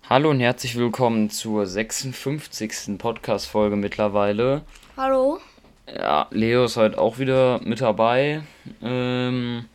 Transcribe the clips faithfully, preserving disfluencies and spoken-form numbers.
Hallo und herzlich willkommen zur sechsundfünfzigsten Podcast-Folge mittlerweile. Hallo. Ja, Leo ist heute auch wieder mit dabei. Ähm,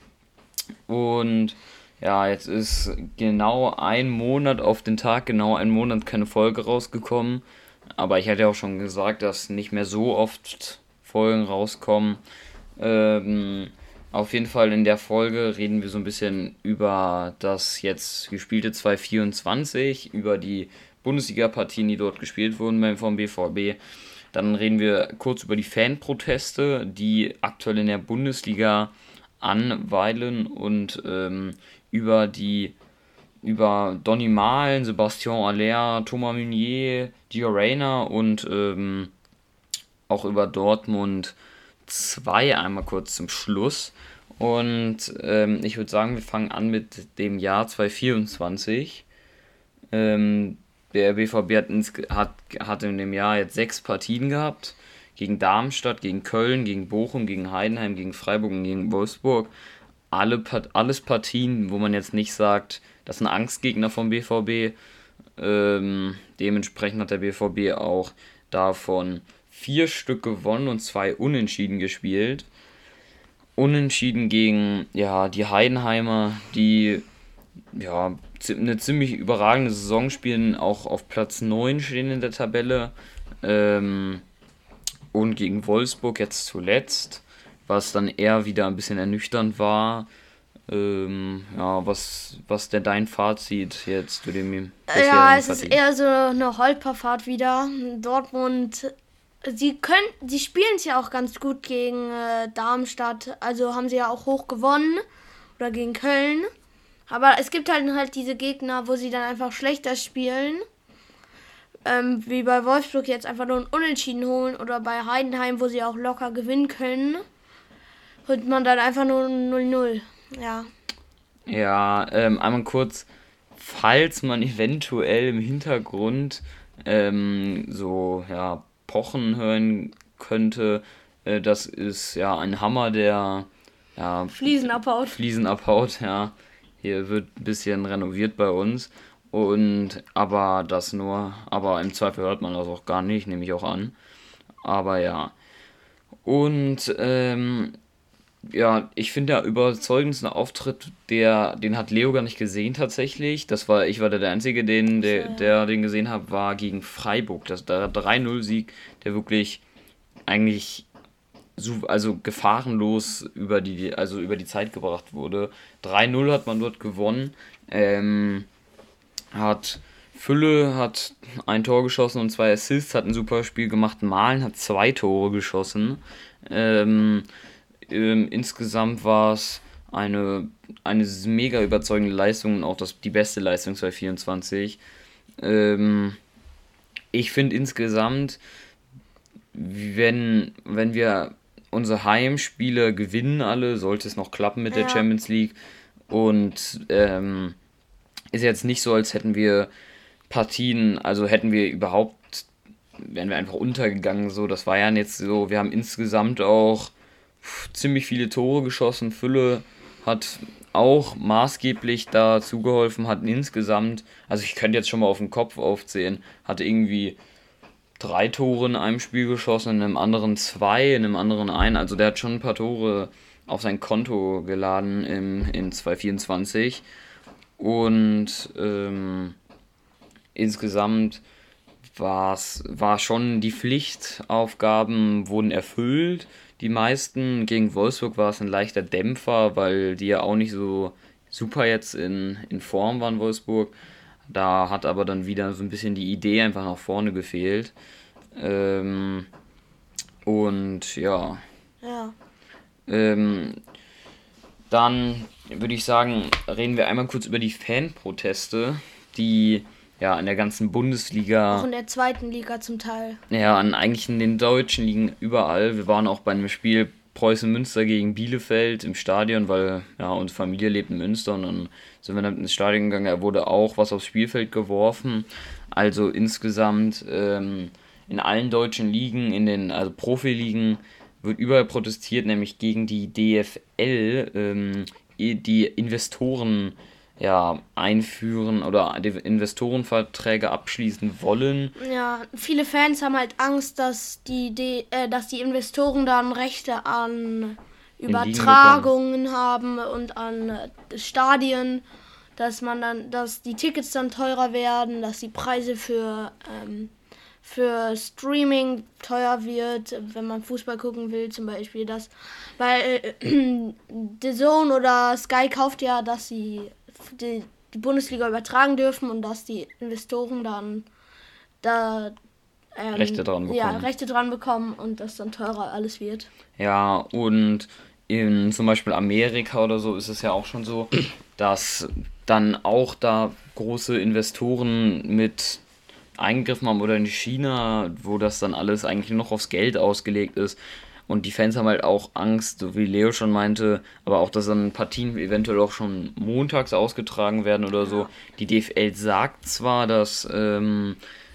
und ja, jetzt ist genau ein Monat auf den Tag, genau ein Monat keine Folge rausgekommen. Aber ich hatte ja auch schon gesagt, dass nicht mehr so oft Folgen rauskommen. Ähm, auf jeden Fall in der Folge reden wir so ein bisschen über das jetzt gespielte zwanzig vierundzwanzig, über die Bundesliga-Partien, die dort gespielt wurden beim vom B V B. Dann reden wir kurz über die Fanproteste, die aktuell in der Bundesliga anweilen und ähm, über die über Donny Malen, Sebastian Aller, Thomas Meunier, Gio Reyna und ähm, auch über Dortmund zwei einmal kurz zum Schluss. Und ähm, ich würde sagen, wir fangen an mit dem Jahr zwanzig vierundzwanzig. Ähm, der B V B hat, ins, hat, hat in dem Jahr jetzt sechs Partien gehabt. Gegen Darmstadt, gegen Köln, gegen Bochum, gegen Heidenheim, gegen Freiburg und gegen Wolfsburg. Alle, alles Partien, wo man jetzt nicht sagt, das sind Angstgegner vom B V B. Ähm, dementsprechend hat der B V B auch davon vier Stück gewonnen und zwei unentschieden gespielt. Unentschieden gegen ja, die Heidenheimer, die ja, eine ziemlich überragende Saison spielen, auch auf Platz neun stehen in der Tabelle. Ähm, und gegen Wolfsburg jetzt zuletzt, was dann eher wieder ein bisschen ernüchternd war. Ähm, ja, was, was denn dein Fazit jetzt zu dem Ja, bisherigen es ist Partie? eher so eine Holperfahrt wieder. Dortmund, sie können, sie spielen es ja auch ganz gut gegen äh, Darmstadt. Also haben sie ja auch hoch gewonnen. Oder gegen Köln. Aber es gibt halt halt diese Gegner, wo sie dann einfach schlechter spielen. Ähm, wie bei Wolfsburg jetzt einfach nur ein Unentschieden holen. Oder bei Heidenheim, wo sie auch locker gewinnen können. Holt man dann einfach nur null null. Ja. Ja, ähm, einmal kurz, falls man eventuell im Hintergrund ähm, so ja, Pochen hören könnte, äh, das ist ja ein Hammer, der ja, Fliesen abhaut. Fliesen abhaut, ja. Hier wird ein bisschen renoviert bei uns. Und aber das nur, aber im Zweifel hört man das auch gar nicht, nehme ich auch an. Aber ja. Und ähm, ja, ich finde der überzeugendste Auftritt, der, den hat Leo gar nicht gesehen tatsächlich. Das war, ich war der Einzige, den, So, der, ja. der den gesehen hat, war gegen Freiburg. Das, der drei null Sieg, der wirklich eigentlich so, also gefahrenlos über die, also über die Zeit gebracht wurde. drei null hat man dort gewonnen. Ähm, hat Fülle hat ein Tor geschossen und zwei Assists, hat ein super Spiel gemacht. Malen hat zwei Tore geschossen. Ähm, ähm, insgesamt war es eine, eine mega überzeugende Leistung und auch das, die beste Leistung zwanzig vierundzwanzig. Ähm, ich finde insgesamt, wenn, wenn wir unsere Heimspiele gewinnen alle, sollte es noch klappen mit der Ja. Champions League. Und ähm, ist jetzt nicht so, als hätten wir Partien, also hätten wir überhaupt, wären wir einfach untergegangen. So, das war ja jetzt so, wir haben insgesamt auch ziemlich viele Tore geschossen. Fülle hat auch maßgeblich dazu geholfen, hat insgesamt, also ich könnte jetzt schon mal auf den Kopf aufzählen, hatte irgendwie drei Tore in einem Spiel geschossen, in einem anderen zwei, in einem anderen ein. Also der hat schon ein paar Tore auf sein Konto geladen im, in zwanzig vierundzwanzig. Und ähm, insgesamt war's, war schon die Pflichtaufgaben wurden erfüllt. Die meisten gegen Wolfsburg war es ein leichter Dämpfer, weil die ja auch nicht so super jetzt in, in Form waren, Wolfsburg. Da hat aber dann wieder so ein bisschen die Idee einfach nach vorne gefehlt. Ähm, und ja, Ja. ähm, dann würde ich sagen, reden wir einmal kurz über die Fanproteste, die ja in der ganzen Auch Bundesliga, in der zweiten Liga zum Teil. ja, an eigentlich in den deutschen Ligen überall. Wir waren auch bei einem Spiel Preußen Münster gegen Bielefeld im Stadion, weil ja unsere Familie lebt in Münster und dann sind wir dann ins Stadion gegangen. Da wurde auch was aufs Spielfeld geworfen. Also insgesamt ähm, in allen deutschen Ligen, in den also Profiligen wird überall protestiert, nämlich gegen die D F L, ähm, die Investoren ja, einführen oder die Investorenverträge abschließen wollen. Ja, viele Fans haben halt Angst, dass die, die, äh, dass die Investoren dann Rechte an Übertragungen haben und an äh, Stadien, dass man dann, dass die Tickets dann teurer werden, dass die Preise für ähm, für Streaming teuer wird, wenn man Fußball gucken will zum Beispiel, dass, weil äh, The Zone oder Sky kauft ja, dass sie die, die Bundesliga übertragen dürfen und dass die Investoren dann da ähm, Rechte dran bekommen. Ja, Rechte dran bekommen und das dann teurer alles wird. Ja, und in zum Beispiel Amerika oder so ist es ja auch schon so, dass dann auch da große Investoren mit eingegriffen haben oder in China, wo das dann alles eigentlich nur noch aufs Geld ausgelegt ist. Und die Fans haben halt auch Angst, so wie Leo schon meinte, aber auch, dass dann Partien eventuell auch schon montags ausgetragen werden oder so. Die D F L sagt zwar, dass, ähm,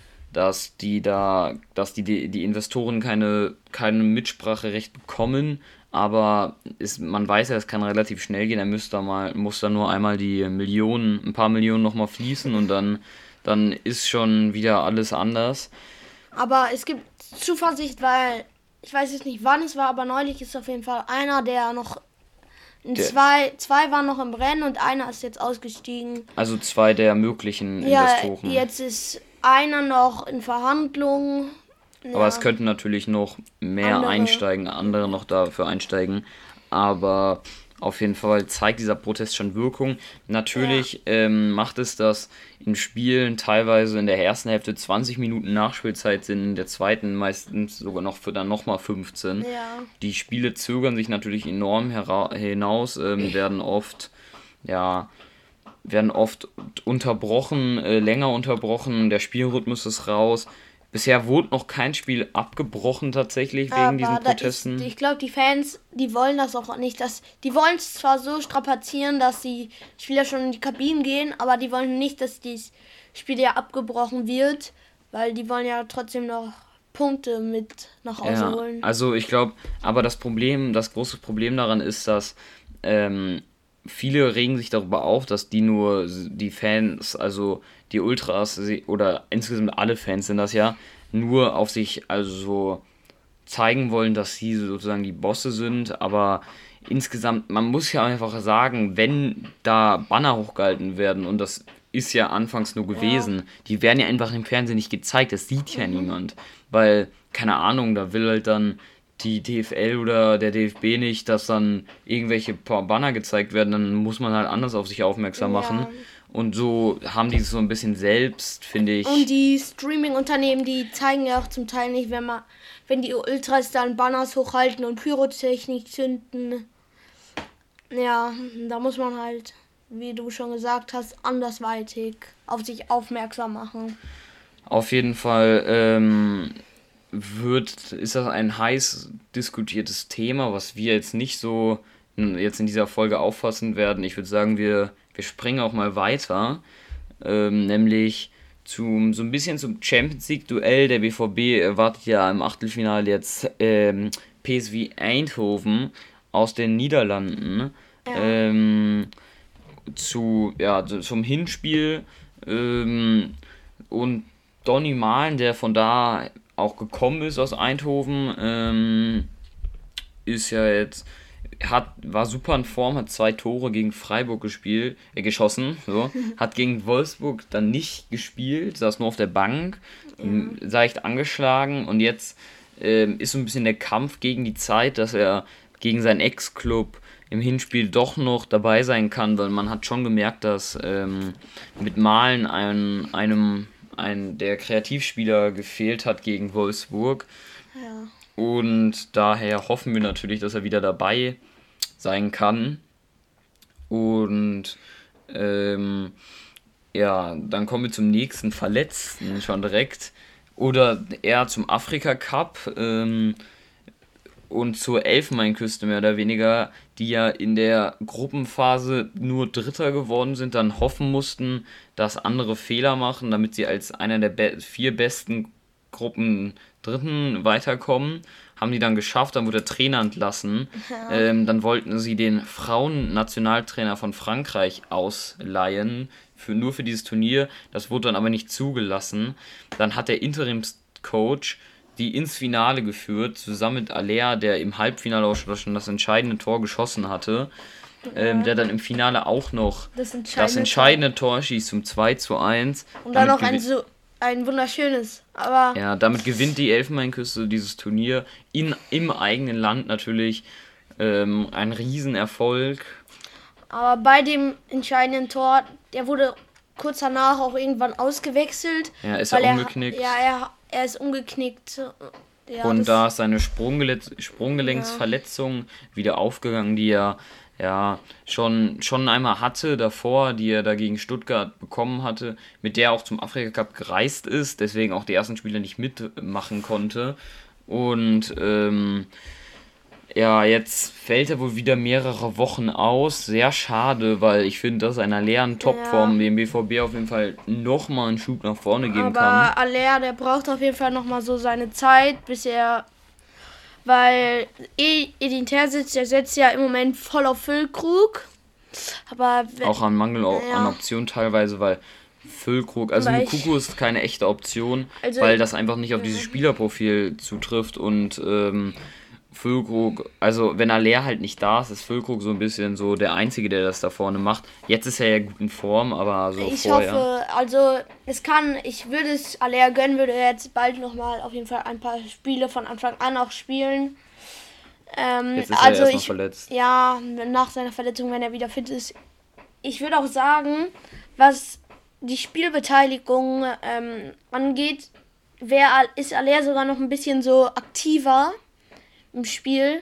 dass die da, dass die, die Investoren keine, keine Mitspracherecht bekommen, aber ist, man weiß ja, es kann relativ schnell gehen. Er müsste da mal, muss da nur einmal die Millionen, ein paar Millionen nochmal fließen und dann dann ist schon wieder alles anders. Aber es gibt Zuversicht, weil ich weiß jetzt nicht, wann es war, aber neulich ist auf jeden Fall einer, der noch der, zwei, zwei waren noch im Rennen und einer ist jetzt ausgestiegen. Also zwei der möglichen ja, Investoren. Jetzt ist einer noch in Verhandlungen. Aber ja. Es könnten natürlich noch mehr andere. einsteigen, andere noch dafür einsteigen. Aber auf jeden Fall zeigt dieser Protest schon Wirkung. Natürlich ja. ähm, macht es, dass in Spielen teilweise in der ersten Hälfte zwanzig Minuten Nachspielzeit sind, in der zweiten meistens sogar noch für dann nochmal fünfzehn. Ja. Die Spiele zögern sich natürlich enorm hera- hinaus, ähm, werden oft, ja, werden oft unterbrochen, äh, länger unterbrochen, der Spielrhythmus ist raus. Bisher wurde noch kein Spiel abgebrochen tatsächlich wegen Aber diesen Protesten. Ist, ich glaube, die Fans, die wollen das auch nicht. Dass, die wollen es zwar so strapazieren, dass die Spieler schon in die Kabinen gehen, aber die wollen nicht, dass das Spiel ja abgebrochen wird, weil die wollen ja trotzdem noch Punkte mit nach Hause ja, holen. Also ich glaube, aber das Problem, das große Problem daran ist, dass ähm, viele regen sich darüber auf, dass die nur die Fans, also die Ultras oder insgesamt alle Fans sind das ja, nur auf sich also so zeigen wollen, dass sie sozusagen die Bosse sind, aber insgesamt, man muss ja einfach sagen, wenn da Banner hochgehalten werden und das ist ja anfangs nur gewesen, ja. die werden ja einfach im Fernsehen nicht gezeigt, das sieht ja mhm. niemand, weil, keine Ahnung, da will halt dann die D F L oder der D F B nicht, dass dann irgendwelche Banner gezeigt werden, dann muss man halt anders auf sich aufmerksam ja. machen. Und so haben die es so ein bisschen selbst, finde ich. Und die Streaming-Unternehmen, die zeigen ja auch zum Teil nicht, wenn man, wenn die Ultras dann Banners hochhalten und Pyrotechnik zünden. Ja, da muss man halt, wie du schon gesagt hast, andersweitig auf sich aufmerksam machen. Auf jeden Fall ähm, wird, ist das ein heiß diskutiertes Thema, was wir jetzt nicht so jetzt in dieser Folge auffassen werden. Ich würde sagen, wir Wir springen auch mal weiter, ähm, nämlich zum, so ein bisschen zum Champions League-Duell. Der B V B erwartet ja im Achtelfinale jetzt ähm, P S V Eindhoven aus den Niederlanden ja. ähm, zu, ja, zum Hinspiel. Ähm, und Donny Malen, der von da auch gekommen ist aus Eindhoven, ähm, ist ja jetzt... Hat, war super in Form, hat zwei Tore gegen Freiburg gespielt, äh, geschossen, so. Hat gegen Wolfsburg dann nicht gespielt, saß nur auf der Bank, ja. leicht angeschlagen und jetzt äh, ist so ein bisschen der Kampf gegen die Zeit, dass er gegen seinen Ex-Club im Hinspiel doch noch dabei sein kann, weil man hat schon gemerkt, dass ähm, mit Malen ein, einem ein, der Kreativspieler gefehlt hat gegen Wolfsburg. Ja. Und daher hoffen wir natürlich, dass er wieder dabei sein kann. Und ähm, ja, dann kommen wir zum nächsten Verletzten schon direkt. Oder eher zum Afrika-Cup ähm, und zur Elfenbeinküste mehr oder weniger, die ja in der Gruppenphase nur Dritter geworden sind, dann hoffen mussten, dass andere Fehler machen, damit sie als einer der be- vier besten Gruppen Dritten weiterkommen. Haben die dann geschafft, dann wurde der Trainer entlassen. Ja. Ähm, dann wollten sie den Frauen-Nationaltrainer von Frankreich ausleihen, für, nur für dieses Turnier. Das wurde dann aber nicht zugelassen. Dann hat der Interimscoach die ins Finale geführt, zusammen mit Aller, der im Halbfinale auch schon das entscheidende Tor geschossen hatte. Ja. Ähm, der dann im Finale auch noch das entscheidende, das entscheidende Tor. Tor schießt zum zwei zu eins. Und dann noch ein so ein wunderschönes, aber... Ja, damit gewinnt die Elfenbeinküste dieses Turnier in, im eigenen Land natürlich. Ähm, ein Riesenerfolg. Aber bei dem entscheidenden Tor, der wurde kurz danach auch irgendwann ausgewechselt. Ja, ist er umgeknickt. Er, ja, er, er ist umgeknickt. Ja, und da ist seine Sprunggele- Sprunggelenksverletzung ja. wieder aufgegangen, die er ja schon, schon einmal hatte davor, die er da gegen Stuttgart bekommen hatte, mit der er auch zum Afrika-Cup gereist ist, deswegen auch die ersten Spiele nicht mitmachen konnte. Und ähm, ja, jetzt fällt er wohl wieder mehrere Wochen aus. Sehr schade, weil ich finde, dass einer leeren Topform ja. dem B V B auf jeden Fall nochmal einen Schub nach vorne geben Aber kann. Aber Aller, der braucht auf jeden Fall nochmal so seine Zeit, bis er... Weil Edin Terzic, der setzt ja im Moment voll auf Füllkrug. Aber wenn, auch an Mangel ja. an Optionen teilweise, weil Füllkrug, also Mukoko ist keine echte Option, also weil das einfach nicht auf dieses Spielerprofil zutrifft und ähm, Füllkrug, also wenn Aller halt nicht da ist, ist Füllkrug so ein bisschen so der Einzige, der das da vorne macht. Jetzt ist er ja gut in Form, aber so ich vorher. Ich hoffe, also es kann, ich würde es Aller gönnen, würde er jetzt bald nochmal auf jeden Fall ein paar Spiele von Anfang an auch spielen. Ähm, jetzt ist also er erstmal ich, verletzt. Ja, nach seiner Verletzung, wenn er wieder fit ist. Ich würde auch sagen, was die Spielbeteiligung ähm, angeht, wär, ist Aller sogar noch ein bisschen so aktiver im Spiel.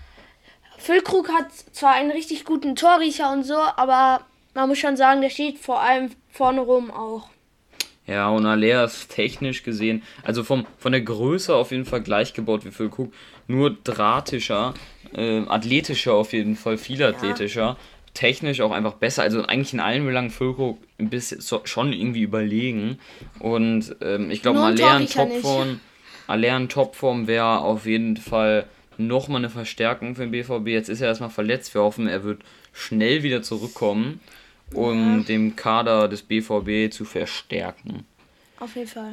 Füllkrug hat zwar einen richtig guten Torriecher und so, aber man muss schon sagen, der steht vor allem vorne rum auch. Ja, und Aller ist technisch gesehen, also vom, von der Größe auf jeden Fall gleich gebaut wie Füllkrug, nur drahtischer, äh, athletischer auf jeden Fall, viel athletischer, ja. Technisch auch einfach besser, also eigentlich in allen Belangen Füllkrug ein bisschen so, schon irgendwie überlegen. Und ähm, ich glaube, Aller in Topform, Aller in Topform wäre auf jeden Fall nochmal eine Verstärkung für den B V B. Jetzt ist er erstmal verletzt. Wir hoffen, er wird schnell wieder zurückkommen, um ja. den Kader des B V B zu verstärken. Auf jeden Fall.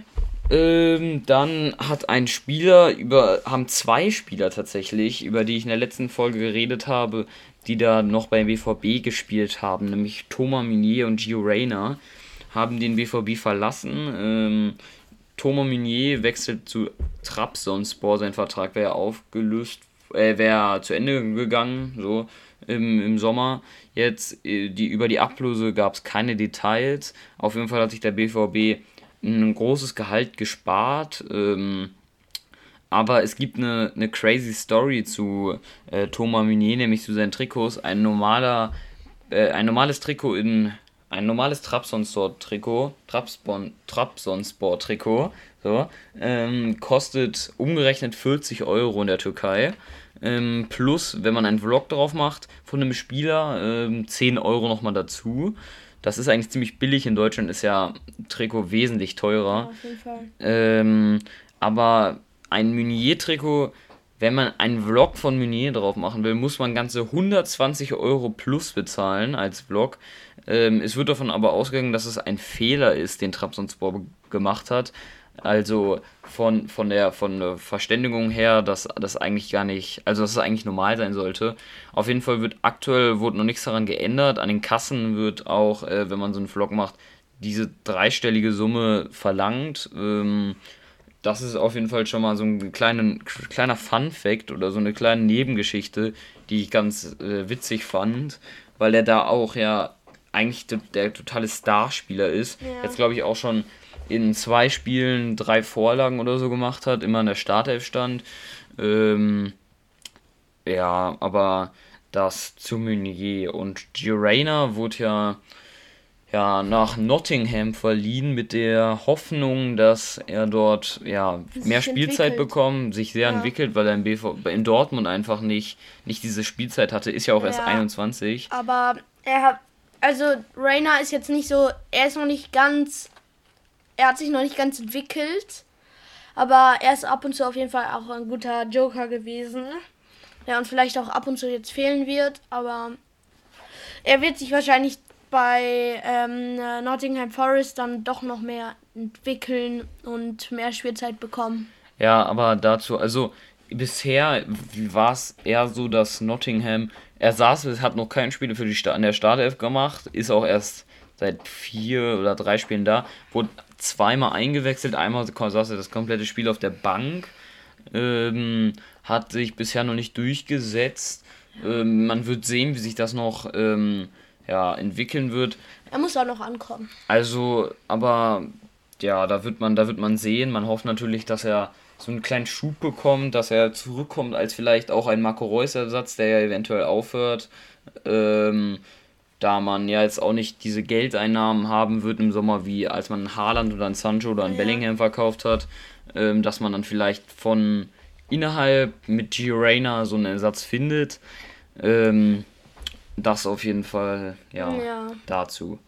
Ähm, dann hat ein Spieler, über haben zwei Spieler tatsächlich, über die ich in der letzten Folge geredet habe, die da noch beim B V B gespielt haben, nämlich Thomas Meunier und Gio Reyna, haben den B V B verlassen. Ähm, Thomas Meunier wechselt zu Trabzonspor, sein Vertrag wäre aufgelöst, äh, wäre zu Ende gegangen, so im, im Sommer. Jetzt, die, über die Ablöse gab es keine Details. Auf jeden Fall hat sich der B V B ein großes Gehalt gespart, ähm, aber es gibt eine, eine crazy Story zu äh, Thomas Meunier, nämlich zu seinen Trikots. Ein normaler, äh, ein normales Trikot in ein normales Trabzonspor-Trikot, Trabzon, Trabzonspor-Trikot, so, ähm, kostet umgerechnet vierzig Euro in der Türkei. Ähm, plus, wenn man einen Vlog drauf macht von einem Spieler, ähm, zehn Euro nochmal dazu. Das ist eigentlich ziemlich billig. In Deutschland ist ja ein Trikot wesentlich teurer. Ja, auf jeden Fall. Ähm, aber ein Meunier-Trikot, wenn man einen Vlog von Meunier drauf machen will, muss man ganze hundertzwanzig Euro plus bezahlen als Vlog. Ähm, es wird davon aber ausgegangen, dass es ein Fehler ist, den Trabzonspor gemacht hat. Also von, von, der, von der Verständigung her, dass das eigentlich gar nicht, also dass es eigentlich normal sein sollte. Auf jeden Fall wird aktuell wurde noch nichts daran geändert. An den Kassen wird auch, äh, wenn man so einen Vlog macht, diese dreistellige Summe verlangt. Ähm, das ist auf jeden Fall schon mal so ein kleinen, kleiner Fun-Fact oder so eine kleine Nebengeschichte, die ich ganz äh, witzig fand, weil er da auch ja eigentlich der, der totale Starspieler ist. Ja. Jetzt glaube ich auch schon in zwei Spielen drei Vorlagen oder so gemacht hat, immer in der Startelf stand. Ähm, ja, aber das zu Meunier. Und Gio Reyna wurde ja, ja nach Nottingham verliehen mit der Hoffnung, dass er dort ja mehr Spielzeit entwickelt. bekommt, sich sehr ja. entwickelt, weil er in, B V, in Dortmund einfach nicht, nicht diese Spielzeit hatte. Ist ja auch ja, erst einundzwanzig. Aber er hat, also Reyna ist jetzt nicht so, er ist noch nicht ganz... Er hat sich noch nicht ganz entwickelt, Aber er ist ab und zu auf jeden Fall auch ein guter Joker gewesen, der uns vielleicht auch ab und zu jetzt fehlen wird. Aber er wird sich wahrscheinlich bei ähm, Nottingham Forest dann doch noch mehr entwickeln und mehr Spielzeit bekommen. Ja, aber dazu, also bisher war es eher so, dass Nottingham, er saß, es hat noch kein Spiel für die Sta- an der Startelf gemacht, ist auch erst seit vier oder drei Spielen da, wurde zweimal eingewechselt, einmal saß er das komplette Spiel auf der Bank, ähm, hat sich bisher noch nicht durchgesetzt. Ähm, man wird sehen, wie sich das noch ähm, ja, entwickeln wird. Er muss auch noch ankommen. Also, aber ja, da wird man, da wird man sehen. Man hofft natürlich, dass er so einen kleinen Schub bekommt, dass er zurückkommt als vielleicht auch ein Marco Reus-Ersatz, der ja eventuell aufhört. Ähm, da man ja jetzt auch nicht diese Geldeinnahmen haben wird im Sommer, wie als man einen Haaland oder einen Sancho oder einen Ja. Bellingham verkauft hat, ähm, dass man dann vielleicht von innerhalb mit Gio Reyna so einen Ersatz findet. Ähm, das auf jeden Fall, ja, Ja. dazu.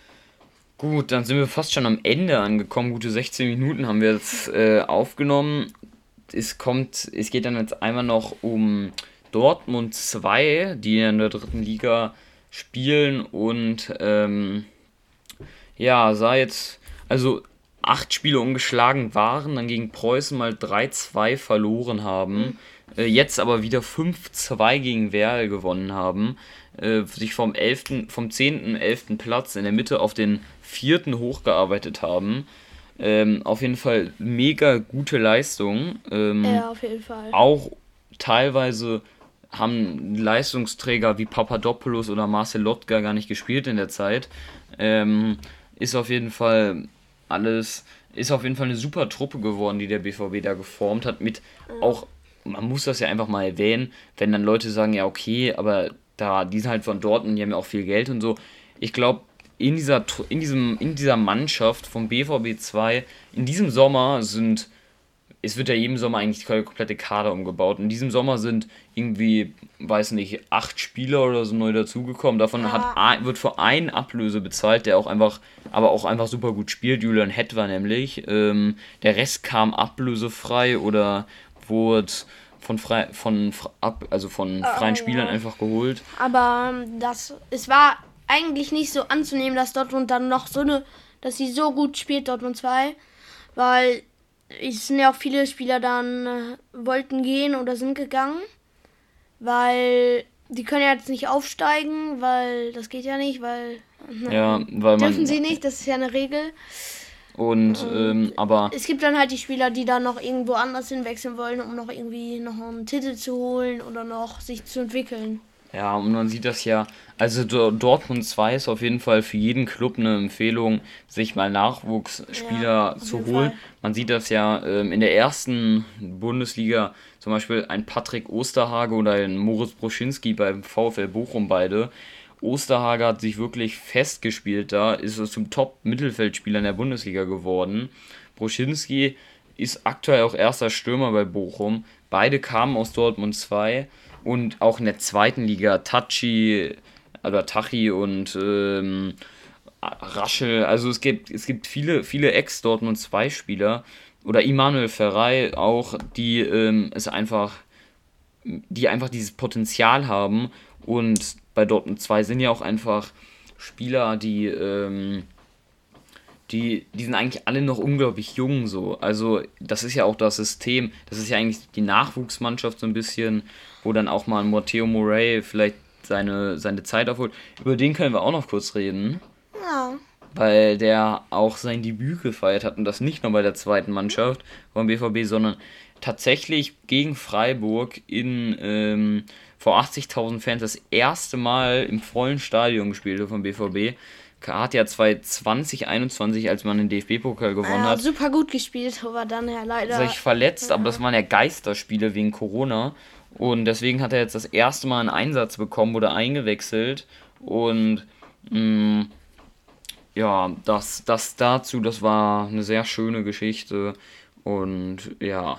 Gut, dann sind wir fast schon am Ende angekommen. Gute sechzehn Minuten haben wir jetzt äh, aufgenommen. Es kommt, es geht dann jetzt einmal noch um Dortmund zwei, die in der dritten Liga spielen und ähm, ja, sah jetzt, also acht Spiele ungeschlagen waren, dann gegen Preußen mal drei zwei verloren haben, äh, jetzt aber wieder fünf zwei gegen Werl gewonnen haben, äh, sich vom elften, vom zehnten, elften Platz in der Mitte auf den vierten hochgearbeitet haben. Ähm, auf jeden Fall mega gute Leistung. Ähm, Ja, auf jeden Fall. auch teilweise haben Leistungsträger wie Papadopoulos oder Marcel Lotka gar nicht gespielt in der Zeit. Ähm, ist auf jeden Fall alles, ist auf jeden Fall eine super Truppe geworden, die der B V B da geformt hat. Mit auch, man muss das ja einfach mal erwähnen, wenn dann Leute sagen, ja okay, aber da, die sind halt von Dortmund, die haben ja auch viel Geld und so. Ich glaube, in dieser, Tru- in diesem, in dieser Mannschaft vom B V B zwei, in diesem Sommer sind, es wird ja jeden Sommer eigentlich der komplette Kader umgebaut. In diesem Sommer sind irgendwie, weiß nicht, acht Spieler oder so neu dazugekommen. Davon hat, Ja. ein- wird für einen Ablöse bezahlt, der auch einfach, aber auch einfach super gut spielt. Julian Hetwer nämlich. Ähm, der Rest kam ablösefrei oder wurde von frei, von fr- ab, also von freien ja. Spielern einfach geholt. Aber ähm, das, es war eigentlich nicht so anzunehmen, dass Dortmund dann noch so eine, dass sie so gut spielt, Dortmund zwei, weil es sind ja auch viele Spieler dann äh, wollten gehen oder sind gegangen, weil die können ja jetzt nicht aufsteigen, weil das geht ja nicht, weil Ja, weil man. dürfen sie nicht, das ist ja eine Regel. Und, ähm, aber. Es gibt dann halt die Spieler, die dann noch irgendwo anders hinwechseln wollen, um noch irgendwie noch einen Titel zu holen oder noch sich zu entwickeln. Ja, und man sieht das ja, also Do- Dortmund zwei ist auf jeden Fall für jeden Club eine Empfehlung, sich mal Nachwuchsspieler Ja, auf zu jeden holen. Fall. Man sieht das ja ähm, in der ersten Bundesliga, zum Beispiel ein Patrick Osterhage oder ein Moritz Broschinski beim VfL Bochum beide. Osterhage hat sich wirklich festgespielt da, ist so zum Top-Mittelfeldspieler in der Bundesliga geworden. Broschinski ist aktuell auch erster Stürmer bei Bochum. Beide kamen aus Dortmund zwei und auch in der zweiten Liga Tachi oder Tachi und ähm, Raschel, also es gibt es gibt viele viele Ex-Dortmund zwei Spieler oder Immanuel Ferrei auch, die ähm, es einfach die einfach dieses Potenzial haben und bei Dortmund zwei sind ja auch einfach Spieler, die ähm, die, die sind eigentlich alle noch unglaublich jung so. Also das ist ja auch das System, das ist ja eigentlich die Nachwuchsmannschaft so ein bisschen, wo dann auch mal ein Matteo Morey vielleicht seine, seine Zeit aufholt. Über den können wir auch noch kurz reden, Ja. weil der auch sein Debüt gefeiert hat und das nicht nur bei der zweiten Mannschaft vom B V B, sondern tatsächlich gegen Freiburg in ähm, vor achtzigtausend Fans das erste Mal im vollen Stadion gespielt hat vom B V B. Hat ja zwanzig einundzwanzig, als man den D F B-Pokal gewonnen Ja, hat, super gut gespielt, aber dann ja leider. sich verletzt, aber das waren ja Geisterspiele wegen Corona. Und deswegen hat er jetzt das erste Mal einen Einsatz bekommen, wurde eingewechselt. Und mh, ja, das, das dazu, das war eine sehr schöne Geschichte. Und ja.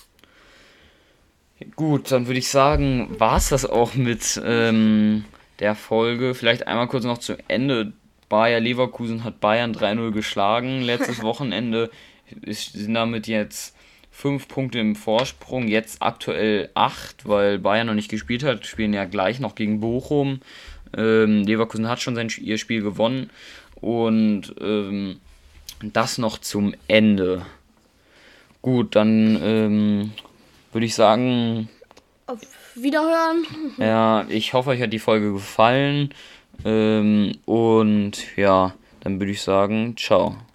Gut, dann würde ich sagen, war es das auch mit ähm, der Folge. Vielleicht einmal kurz noch zu Ende. Bayer Leverkusen hat Bayern drei null geschlagen letztes Wochenende. Ist- sind damit jetzt fünf Punkte im Vorsprung, jetzt aktuell acht, weil Bayern noch nicht gespielt hat, spielen ja gleich noch gegen Bochum. Ähm, Leverkusen hat schon sein, ihr Spiel gewonnen und ähm, das noch zum Ende. Gut, dann ähm, würde ich sagen, Auf Wiederhören. ja, ich hoffe, euch hat die Folge gefallen ähm, und ja, dann würde ich sagen, ciao.